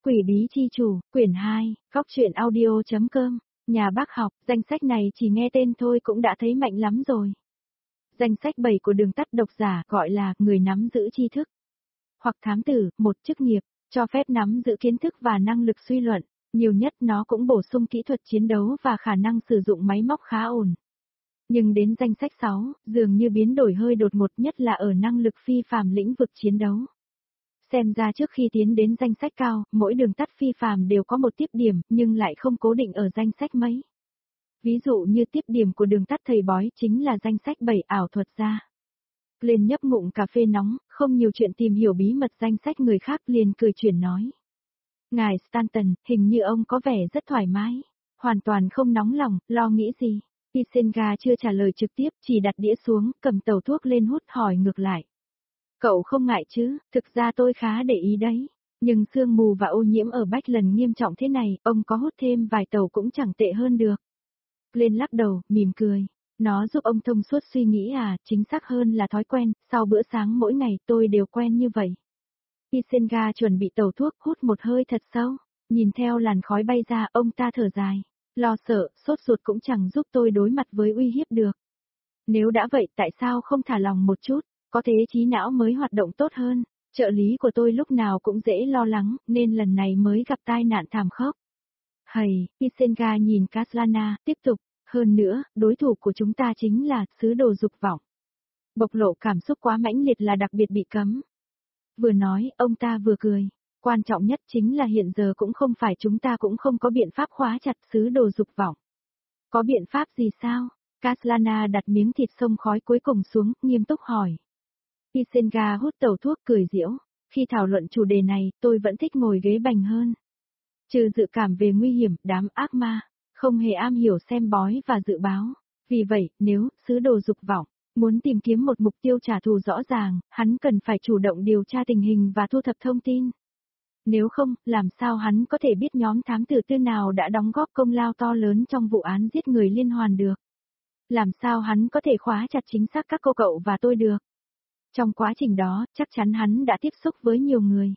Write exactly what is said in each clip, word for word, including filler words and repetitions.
Quỷ bí chi chủ, quyển hai, góc truyện audio.com, nhà bác học, danh sách này chỉ nghe tên thôi cũng đã thấy mạnh lắm rồi. Danh sách bảy của đường tắt độc giả gọi là người nắm giữ tri thức. Hoặc thám tử, một chức nghiệp, cho phép nắm giữ kiến thức và năng lực suy luận, nhiều nhất nó cũng bổ sung kỹ thuật chiến đấu và khả năng sử dụng máy móc khá ổn. Nhưng đến danh sách sáu, dường như biến đổi hơi đột ngột nhất là ở năng lực phi phàm lĩnh vực chiến đấu. Xem ra trước khi tiến đến danh sách cao, mỗi đường tắt phi phàm đều có một tiếp điểm, nhưng lại không cố định ở danh sách mấy. Ví dụ như tiếp điểm của đường tắt thầy bói chính là danh sách bảy ảo thuật gia. Lên nhấp ngụm cà phê nóng, không nhiều chuyện tìm hiểu bí mật danh sách người khác, liền cười chuyển nói. Ngài Stanton, hình như ông có vẻ rất thoải mái, hoàn toàn không nóng lòng, lo nghĩ gì. Isenga chưa trả lời trực tiếp, chỉ đặt đĩa xuống, cầm tàu thuốc lên hút, hỏi ngược lại. Cậu không ngại chứ, thực ra tôi khá để ý đấy. Nhưng sương mù và ô nhiễm ở Bách lần nghiêm trọng thế này, ông có hút thêm vài tàu cũng chẳng tệ hơn được. Lên lắc đầu, mỉm cười. Nó giúp ông thông suốt suy nghĩ à, chính xác hơn là thói quen, sau bữa sáng mỗi ngày tôi đều quen như vậy. Isenga chuẩn bị tàu thuốc, hút một hơi thật sâu, nhìn theo làn khói bay ra, ông ta thở dài. Lo sợ, sốt ruột cũng chẳng giúp tôi đối mặt với uy hiếp được. Nếu đã vậy tại sao không thả lòng một chút, có thế trí não mới hoạt động tốt hơn. Trợ lý của tôi lúc nào cũng dễ lo lắng, nên lần này mới gặp tai nạn thảm khốc. Hầy, Isenga nhìn Kaslana, tiếp tục, hơn nữa, đối thủ của chúng ta chính là sứ đồ dục vọng. Bộc lộ cảm xúc quá mãnh liệt là đặc biệt bị cấm. Vừa nói, ông ta vừa cười. Quan trọng nhất chính là hiện giờ cũng không phải chúng ta cũng không có biện pháp khóa chặt sứ đồ dục vọng. Có biện pháp gì sao? Kaslana đặt miếng thịt xông khói cuối cùng xuống, nghiêm túc hỏi. Isenga hút tẩu thuốc cười giễu. Khi thảo luận chủ đề này, tôi vẫn thích ngồi ghế bành hơn. Trừ dự cảm về nguy hiểm, đám ác ma, không hề am hiểu xem bói và dự báo. Vì vậy, nếu sứ đồ dục vọng muốn tìm kiếm một mục tiêu trả thù rõ ràng, hắn cần phải chủ động điều tra tình hình và thu thập thông tin. Nếu không, làm sao hắn có thể biết nhóm thám tử tư nào đã đóng góp công lao to lớn trong vụ án giết người liên hoàn được? Làm sao hắn có thể khóa chặt chính xác các cô cậu và tôi được? Trong quá trình đó, chắc chắn hắn đã tiếp xúc với nhiều người.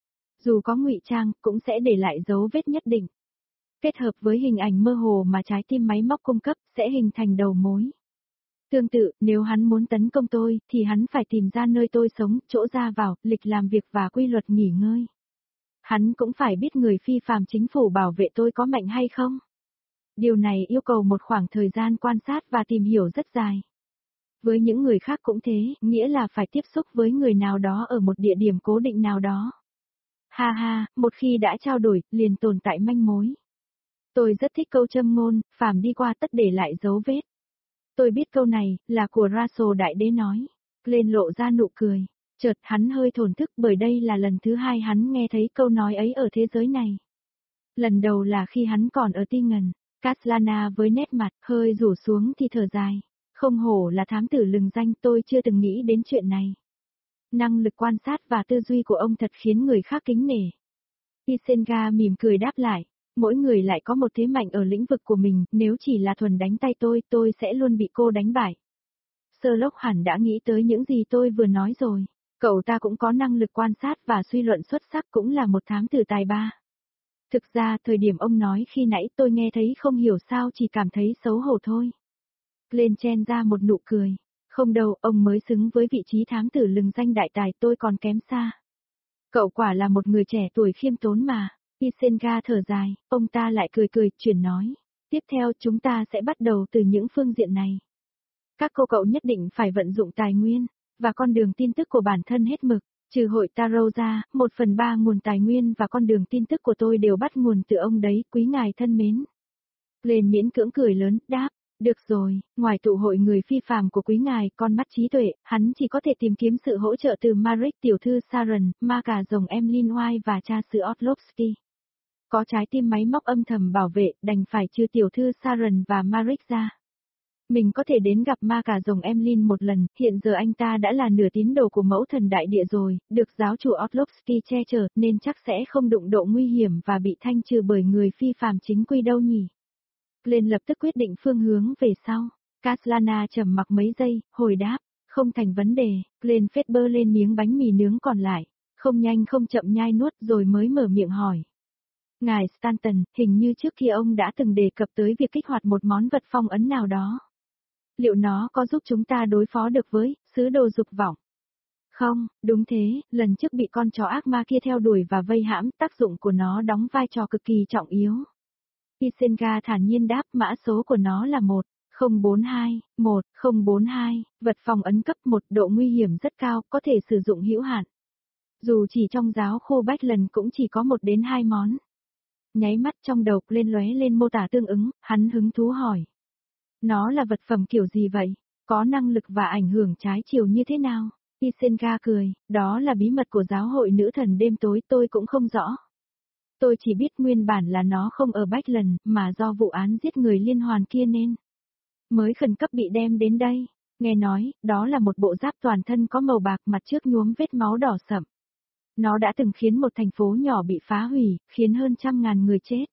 Dù có ngụy trang, cũng sẽ để lại dấu vết nhất định. Kết hợp với hình ảnh mơ hồ mà trái tim máy móc cung cấp, sẽ hình thành đầu mối. Tương tự, nếu hắn muốn tấn công tôi, thì hắn phải tìm ra nơi tôi sống, chỗ ra vào, lịch làm việc và quy luật nghỉ ngơi. Hắn cũng phải biết người phi phàm chính phủ bảo vệ tôi có mạnh hay không. Điều này yêu cầu một khoảng thời gian quan sát và tìm hiểu rất dài. Với những người khác cũng thế, nghĩa là phải tiếp xúc với người nào đó ở một địa điểm cố định nào đó. Ha ha, một khi đã trao đổi, liền tồn tại manh mối. Tôi rất thích câu châm ngôn, phàm đi qua tất để lại dấu vết. Tôi biết câu này, là của Russell Đại Đế nói. Lên lộ ra nụ cười. Chợt hắn hơi thổn thức bởi đây là lần thứ hai hắn nghe thấy câu nói ấy ở thế giới này. Lần đầu là khi hắn còn ở Ti Ngần. Kaslana với nét mặt hơi rủ xuống thì thở dài. Không hổ là thám tử lừng danh, tôi chưa từng nghĩ đến chuyện này. Năng lực quan sát và tư duy của ông thật khiến người khác kính nể. Isenga mỉm cười đáp lại. Mỗi người lại có một thế mạnh ở lĩnh vực của mình, nếu chỉ là thuần đánh tay tôi, tôi sẽ luôn bị cô đánh bại. Sherlock hẳn đã nghĩ tới những gì tôi vừa nói rồi. Cậu ta cũng có năng lực quan sát và suy luận xuất sắc, cũng là một thám tử tài ba. Thực ra, thời điểm ông nói khi nãy tôi nghe thấy không hiểu sao chỉ cảm thấy xấu hổ thôi. Lên chen ra một nụ cười. Không đâu, ông mới xứng với vị trí thám tử lừng danh đại tài, tôi còn kém xa. Cậu quả là một người trẻ tuổi khiêm tốn mà. Isenga thở dài, ông ta lại cười cười, chuyển nói. Tiếp theo chúng ta sẽ bắt đầu từ những phương diện này. Các cô cậu nhất định phải vận dụng tài nguyên, và con đường tin tức của bản thân hết mực. Trừ hội Tarot ra, một phần ba nguồn tài nguyên và con đường tin tức của tôi đều bắt nguồn từ ông đấy, quý ngài thân mến. Lên miễn cưỡng cười lớn, đáp. Được rồi, ngoài tụ hội người phi phàm của quý ngài, con mắt trí tuệ, hắn chỉ có thể tìm kiếm sự hỗ trợ từ Marek tiểu thư Sharon, ma cà rồng Emlyn White và cha xứ Orlovsky. Có trái tim máy móc âm thầm bảo vệ, đành phải trừ tiểu thư Sharon và Marek ra. Mình có thể đến gặp ma cà rồng Emlyn một lần, hiện giờ anh ta đã là nửa tín đồ của mẫu thần đại địa rồi, được giáo chủ Orlovsky che chở, nên chắc sẽ không đụng độ nguy hiểm và bị thanh trừ bởi người phi phàm chính quy đâu nhỉ. Lên lập tức quyết định phương hướng về sau. Kaslana trầm mặc mấy giây, hồi đáp, không thành vấn đề. Lên phết bơ lên miếng bánh mì nướng còn lại, không nhanh không chậm nhai nuốt rồi mới mở miệng hỏi. Ngài Stanton, hình như trước kia ông đã từng đề cập tới việc kích hoạt một món vật phong ấn nào đó. Liệu nó có giúp chúng ta đối phó được với sứ đồ dục vọng? Không, đúng thế, lần trước bị con chó ác ma kia theo đuổi và vây hãm, tác dụng của nó đóng vai trò cực kỳ trọng yếu. Isenga thản nhiên đáp, mã số của nó là một không bốn hai, một không bốn hai, vật phong ấn cấp một, độ nguy hiểm rất cao, có thể sử dụng hữu hạn. Dù chỉ trong giáo khô bách lần cũng chỉ có một đến hai món. Nháy mắt trong đầu lên lóe lên mô tả tương ứng, hắn hứng thú hỏi. Nó là vật phẩm kiểu gì vậy? Có năng lực và ảnh hưởng trái chiều như thế nào? Isenga cười, đó là bí mật của giáo hội nữ thần đêm tối, tôi cũng không rõ. Tôi chỉ biết nguyên bản là nó không ở Bách Lần, mà do vụ án giết người liên hoàn kia nên mới khẩn cấp bị đem đến đây. Nghe nói, đó là một bộ giáp toàn thân có màu bạc, mặt trước nhuốm vết máu đỏ sậm. Nó đã từng khiến một thành phố nhỏ bị phá hủy, khiến hơn trăm ngàn người chết.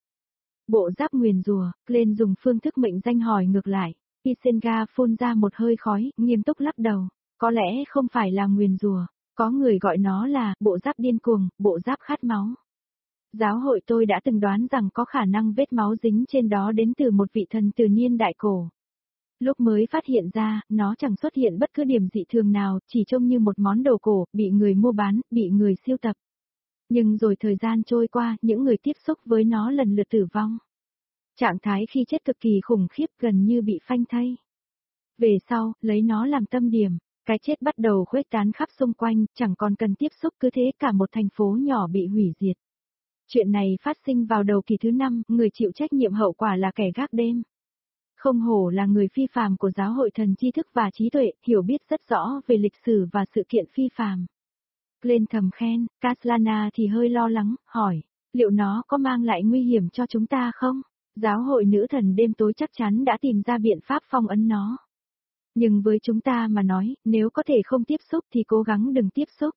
Bộ giáp nguyền rùa, Glenn dùng phương thức mệnh danh hỏi ngược lại. Isenga phun ra một hơi khói, nghiêm túc lắc đầu. Có lẽ không phải là nguyền rùa, có người gọi nó là bộ giáp điên cuồng, bộ giáp khát máu. Giáo hội tôi đã từng đoán rằng có khả năng vết máu dính trên đó đến từ một vị thần từ niên đại cổ. Lúc mới phát hiện ra, nó chẳng xuất hiện bất cứ điểm dị thường nào, chỉ trông như một món đồ cổ, bị người mua bán, bị người sưu tập. Nhưng rồi thời gian trôi qua, những người tiếp xúc với nó lần lượt tử vong. Trạng thái khi chết cực kỳ khủng khiếp, gần như bị phanh thây. Về sau, lấy nó làm tâm điểm, cái chết bắt đầu khuếch tán khắp xung quanh, chẳng còn cần tiếp xúc, cứ thế cả một thành phố nhỏ bị hủy diệt. Chuyện này phát sinh vào đầu kỳ thứ năm, người chịu trách nhiệm hậu quả là kẻ gác đêm. Không hổ là người phi phàm của giáo hội thần tri thức và trí tuệ, hiểu biết rất rõ về lịch sử và sự kiện phi phàm. Glenn thầm khen, Kaslana thì hơi lo lắng, hỏi, liệu nó có mang lại nguy hiểm cho chúng ta không? Giáo hội nữ thần đêm tối chắc chắn đã tìm ra biện pháp phong ấn nó. Nhưng với chúng ta mà nói, nếu có thể không tiếp xúc thì cố gắng đừng tiếp xúc.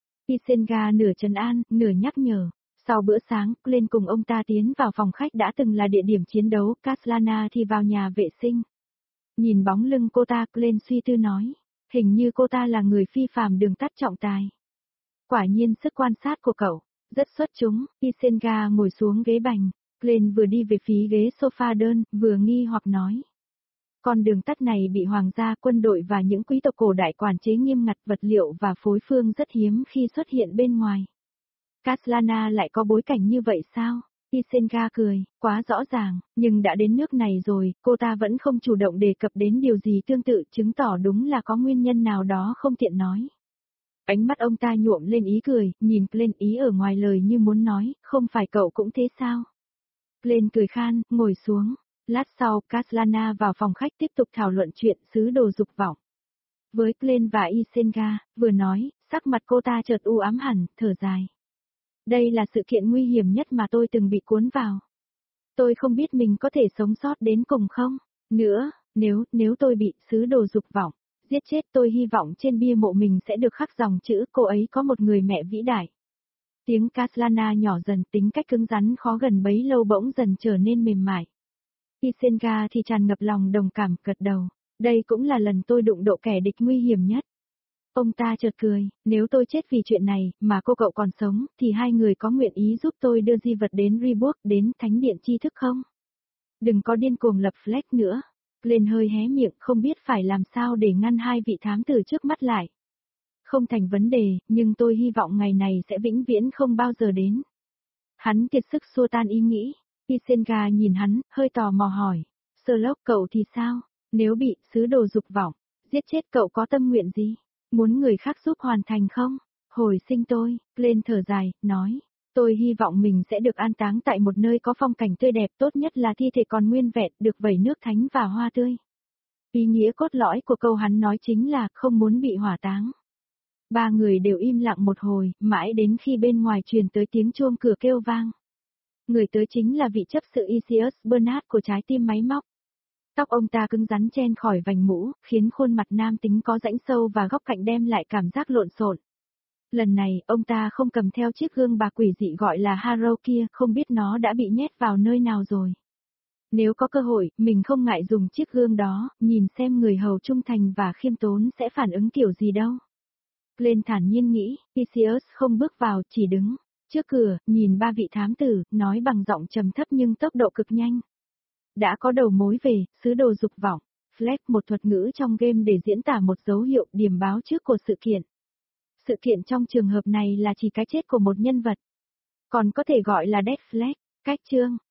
Isenga nửa trấn an, nửa nhắc nhở. Sau bữa sáng, Glenn cùng ông ta tiến vào phòng khách đã từng là địa điểm chiến đấu, Kaslana thì vào nhà vệ sinh. Nhìn bóng lưng cô ta, Glenn suy tư nói, hình như cô ta là người phi phàm đường tắt trọng tài. Quả nhiên sức quan sát của cậu, rất xuất chúng. Isenga ngồi xuống ghế bành, Glenn vừa đi về phía ghế sofa đơn, vừa nghi hoặc nói. Con đường tắt này bị hoàng gia, quân đội và những quý tộc cổ đại quản chế nghiêm ngặt, vật liệu và phối phương rất hiếm khi xuất hiện bên ngoài. Kaslana lại có bối cảnh như vậy sao? Isenga cười, quá rõ ràng, nhưng đã đến nước này rồi, cô ta vẫn không chủ động đề cập đến điều gì tương tự, chứng tỏ đúng là có nguyên nhân nào đó không tiện nói. Ánh mắt ông ta nhuộm lên ý cười, nhìn Glenn ý ở ngoài lời như muốn nói, không phải cậu cũng thế sao? Glenn cười khan, ngồi xuống. Lát sau, Kaslana vào phòng khách tiếp tục thảo luận chuyện sứ đồ dục vọng. Với Glenn và Isenga, vừa nói, sắc mặt cô ta chợt u ám hẳn, thở dài. Đây là sự kiện nguy hiểm nhất mà tôi từng bị cuốn vào. Tôi không biết mình có thể sống sót đến cùng không? Nữa, nếu, nếu tôi bị sứ đồ dục vọng, giết chết, tôi hy vọng trên bia mộ mình sẽ được khắc dòng chữ cô ấy có một người mẹ vĩ đại. Tiếng Kaslana nhỏ dần, tính cách cứng rắn khó gần bấy lâu bỗng dần trở nên mềm mại. Isenga thì tràn ngập lòng đồng cảm, gật đầu. Đây cũng là lần tôi đụng độ kẻ địch nguy hiểm nhất. Ông ta chợt cười, nếu tôi chết vì chuyện này, mà cô cậu còn sống, thì hai người có nguyện ý giúp tôi đưa di vật đến Reebok, đến Thánh điện tri thức không? Đừng có điên cuồng lập flag nữa. Glenn hơi hé miệng, không biết phải làm sao để ngăn hai vị thám tử trước mắt lại. Không thành vấn đề, nhưng tôi hy vọng ngày này sẽ vĩnh viễn không bao giờ đến. Hắn kiệt sức xua tan ý nghĩ. Isenga nhìn hắn, hơi tò mò hỏi. Sherlock, cậu thì sao? Nếu bị sứ đồ dục vọng, giết chết cậu có tâm nguyện gì? Muốn người khác giúp hoàn thành không? Hồi sinh tôi, Glenn thở dài, nói. Tôi hy vọng mình sẽ được an táng tại một nơi có phong cảnh tươi đẹp, tốt nhất là thi thể còn nguyên vẹn, được vẩy nước thánh và hoa tươi. Ý nghĩa cốt lõi của câu hắn nói chính là không muốn bị hỏa táng. Ba người đều im lặng một hồi, mãi đến khi bên ngoài truyền tới tiếng chuông cửa kêu vang. Người tới chính là vị chấp sự Isius Bernard của trái tim máy móc. Tóc ông ta cứng rắn chen khỏi vành mũ, khiến khuôn mặt nam tính có rãnh sâu và góc cạnh đem lại cảm giác lộn xộn. Lần này, ông ta không cầm theo chiếc gương bạc quỷ dị gọi là Harrow kia, không biết nó đã bị nhét vào nơi nào rồi. Nếu có cơ hội, mình không ngại dùng chiếc gương đó, nhìn xem người hầu trung thành và khiêm tốn sẽ phản ứng kiểu gì đâu. Glenn thản nhiên nghĩ, Isius không bước vào, chỉ đứng. Trước cửa, nhìn ba vị thám tử, nói bằng giọng trầm thấp nhưng tốc độ cực nhanh. Đã có đầu mối về, sứ đồ dục vọng. Flag, một thuật ngữ trong game để diễn tả một dấu hiệu điểm báo trước của sự kiện. Sự kiện trong trường hợp này là chỉ cái chết của một nhân vật. Còn có thể gọi là death flag. Cách chương.